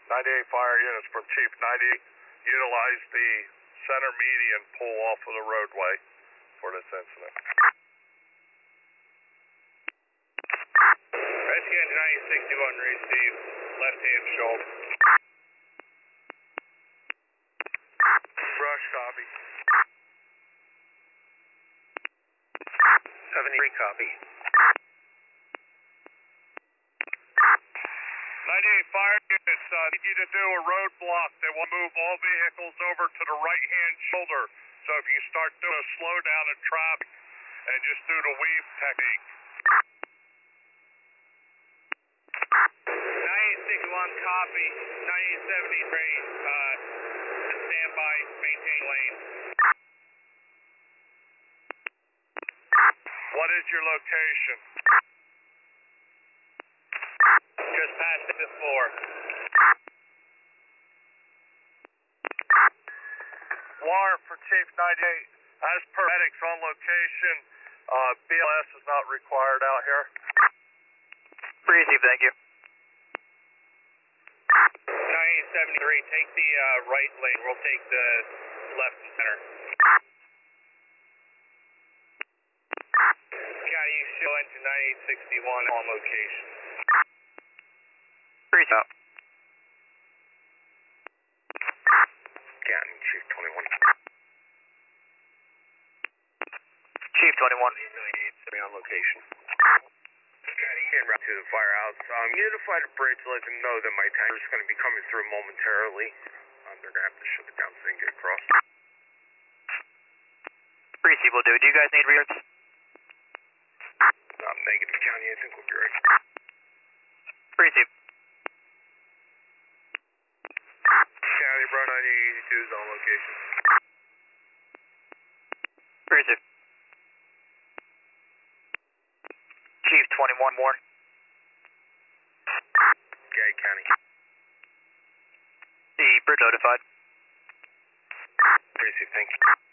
98 fire units from Chief 90. Utilize the center median pull off of the roadway for this incident. Rescue engine 9061 receive left-hand shoulder. Rush, copy. 73, copy. 98 fire units, need you to do a roadblock that will move all vehicles over to the right-hand shoulder. So if you start doing a slowdown in traffic and just do the weave technique. 9861, copy. 9873, stand by, maintain lane. What is your location? Just past the 5th floor. WAR for Chief 98. As per medics on location, BLS is not required out here. Receive, thank you. 9873, take the right lane. We'll take the left and center. County, you show engine 9861 on location. Receive. County, Chief 21. Chief 21. 9873 on location. County, en route to the firehouse. Unify the bridge, let them know that my tanker is going to be coming through momentarily. They're going to have to shut it down so they can get across. Receive will do. Do you guys need rears? Negative, County, I think we'll be ready. Receive. County, Bro 9882 is on location. Receive. Chief 21 Warren. Okay, County. The bridge notified. Receive, thank you.